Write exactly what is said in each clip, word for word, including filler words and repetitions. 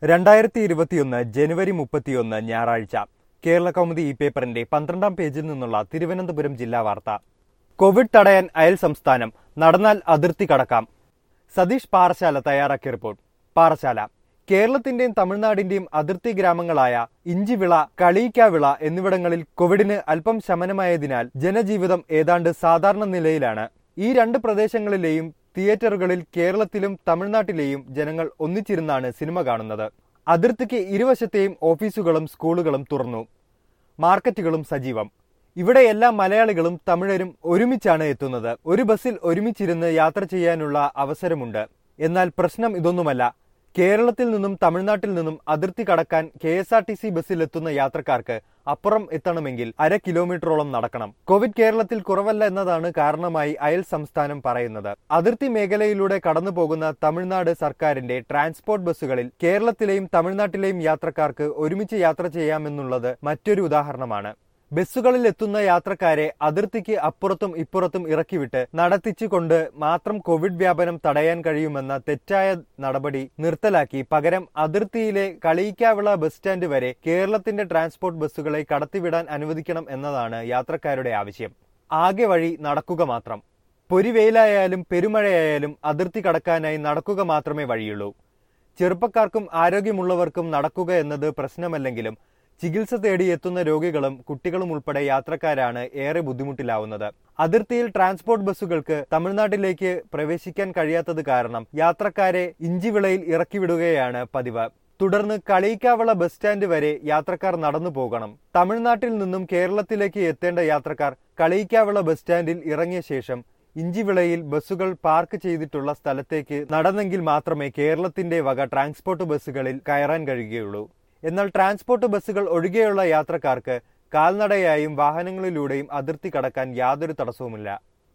രണ്ടായിരത്തി ഇരുപത്തിയൊന്ന് ജനുവരി മുപ്പത്തിയൊന്ന് ഞായറാഴ്ച കേരള കൗമുദി ഈ പേപ്പറിന്റെ പന്ത്രണ്ടാം പേജിൽ നിന്നുള്ള തിരുവനന്തപുരം ജില്ലാ വാർത്ത. കോവിഡ് തടയാൻ അയൽ സംസ്ഥാനം, നടന്നാൽ അതിർത്തി കടക്കാം. സതീഷ് പാറശാല തയ്യാറാക്കിയ റിപ്പോർട്ട്. പാറശാല. കേരളത്തിന്റെയും തമിഴ്നാടിന്റെയും അതിർത്തി ഗ്രാമങ്ങളായ ഇഞ്ചിവിള, കളിയിക്കാവിള എന്നിവിടങ്ങളിൽ കോവിഡിന് അല്പം ശമനമായതിനാൽ ജനജീവിതം ഏതാണ്ട് സാധാരണ നിലയിലാണ്. ഈ രണ്ട് പ്രദേശങ്ങളിലെയും തിയേറ്ററുകളിൽ കേരളത്തിലും തമിഴ്നാട്ടിലെയും ജനങ്ങൾ ഒന്നിച്ചിരുന്നാണ് സിനിമ കാണുന്നത്. അതിർത്തിക്ക് ഇരുവശത്തെയും ഓഫീസുകളും സ്കൂളുകളും തുറന്നു. മാർക്കറ്റുകളും സജീവം. ഇവിടെ എല്ലാ മലയാളികളും തമിഴരും ഒരുമിച്ചാണ് എത്തുന്നത്. ഒരു ബസ്സിൽ ഒരുമിച്ചിരുന്ന് യാത്ര ചെയ്യാനുള്ള അവസരമുണ്ട്. എന്നാൽ പ്രശ്നം ഇതൊന്നുമല്ല. കേരളത്തിൽ നിന്നും തമിഴ്നാട്ടിൽ നിന്നും അതിർത്തി കടക്കാൻ K S R T C ബസ്സിൽ എത്തുന്ന യാത്രക്കാർക്ക് അപ്പുറം എത്തണമെങ്കിൽ അര കിലോമീറ്ററോളം നടക്കണം. കോവിഡ് കേരളത്തിൽ കുറവല്ല എന്നതാണ് കാരണമായി അയൽ സംസ്ഥാനം പറയുന്നത്. അതിർത്തി മേഖലയിലൂടെ കടന്നു പോകുന്ന തമിഴ്നാട് സർക്കാരിന്റെ ട്രാൻസ്പോർട്ട് ബസ്സുകളിൽ കേരളത്തിലെയും തമിഴ്നാട്ടിലെയും യാത്രക്കാർക്ക് ഒരുമിച്ച് യാത്ര ചെയ്യാമെന്നുള്ളത് മറ്റൊരു ഉദാഹരണമാണ്. ബസ്സുകളിൽ എത്തുന്ന യാത്രക്കാരെ അതിർത്തിക്ക് അപ്പുറത്തും ഇപ്പുറത്തും ഇറക്കിവിട്ട് നടത്തിച്ചുകൊണ്ട് മാത്രം കോവിഡ് വ്യാപനം തടയാൻ കഴിയുമെന്ന തെറ്റായ നടപടി നിർത്തലാക്കി പകരം അതിർത്തിയിലെ കളിയിക്കാവിള ബസ് സ്റ്റാൻഡ് വരെ കേരളത്തിന്റെ ട്രാൻസ്പോർട്ട് ബസ്സുകളെ കടത്തിവിടാൻ അനുവദിക്കണം എന്നതാണ് യാത്രക്കാരുടെ ആവശ്യം. ആകെ വഴി നടക്കുക മാത്രം. പൊരിവെയിലായാലും പെരുമഴയായാലും അതിർത്തി കടക്കാനായി നടക്കുക മാത്രമേ വഴിയുള്ളൂ. ചെറുപ്പക്കാർക്കും ആരോഗ്യമുള്ളവർക്കും നടക്കുക എന്നത് പ്രശ്നമല്ലെങ്കിലും ചികിത്സ തേടി എത്തുന്ന രോഗികളും കുട്ടികളും ഉൾപ്പെടെ യാത്രക്കാരാണ് ഏറെ ബുദ്ധിമുട്ടിലാവുന്നത്. അതിർത്തിയിൽ ട്രാൻസ്പോർട്ട് ബസ്സുകൾക്ക് തമിഴ്നാട്ടിലേക്ക് പ്രവേശിക്കാൻ കഴിയാത്തത് കാരണം യാത്രക്കാരെ ഇഞ്ചിവിളയിൽ ഇറക്കിവിടുകയാണ് പതിവ്. തുടർന്ന് കളിയിക്കാവിള ബസ് സ്റ്റാൻഡ് വരെ യാത്രക്കാർ നടന്നു പോകണം. തമിഴ്നാട്ടിൽ നിന്നും കേരളത്തിലേക്ക് എത്തേണ്ട യാത്രക്കാർ കളിയിക്കാവിള ബസ് സ്റ്റാൻഡിൽ ഇറങ്ങിയ ശേഷം ഇഞ്ചിവിളയിൽ ബസ്സുകൾ പാർക്ക് ചെയ്തിട്ടുള്ള സ്ഥലത്തേക്ക് നടന്നെങ്കിൽ മാത്രമേ കേരളത്തിന്റെ വക ട്രാൻസ്പോർട്ട് ബസ്സുകളിൽ കയറാൻ കഴിയുകയുള്ളൂ. എന്നാൽ ട്രാൻസ്പോർട്ട് ബസ്സുകൾ ഒഴികെയുള്ള യാത്രക്കാർക്ക് കാൽനടയായും വാഹനങ്ങളിലൂടെയും അതിർത്തി കടക്കാൻ യാതൊരു തടസ്സവുമില്ല.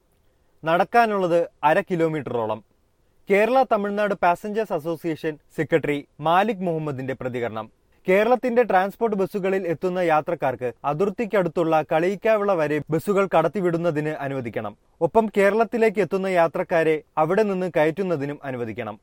നടക്കാനുള്ളത് അര കിലോമീറ്ററോളം. Kerala Tamil Nadu passengers association secretary Malik മുഹമ്മദിന്റെ പ്രതികരണം. കേരളത്തിന്റെ ട്രാൻസ്പോർട്ട് ബസ്സുകളിൽ എത്തുന്ന യാത്രക്കാർക്ക് അതിർത്തിക്കടുത്തുള്ള കളിയിക്കാവിള വരെ ബസ്സുകൾ കടത്തിവിടുന്നതിന് അനുവദിക്കണം. ഒപ്പം കേരളത്തിലേക്ക് എത്തുന്ന യാത്രക്കാരെ അവിടെ നിന്ന് കയറ്റുന്നതിനും അനുവദിക്കണം.